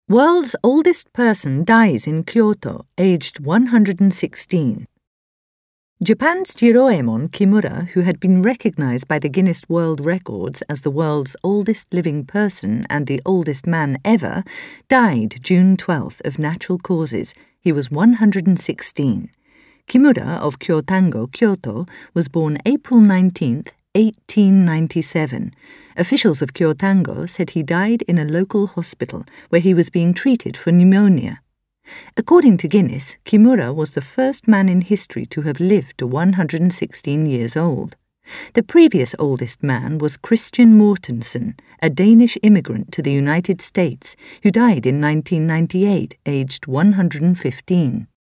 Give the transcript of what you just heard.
World's oldest person dies in Kyoto, aged 116. Japan's Jiroemon Kimura, who had been recognized by the Guinness World Records as the world's oldest living person and the oldest man ever, died June 12th of natural causes. He was 116. Kimura of Kyotango, Kyoto, was born April 19th, 1897. Officials of Kyotango said he died in a local hospital where he was being treated for pneumonia. According to Guinness, Kimura was the first man in history to have lived to 116 years old. The previous oldest man was Christian Mortensen, a Danish immigrant to the United States, who died in 1998, aged 115.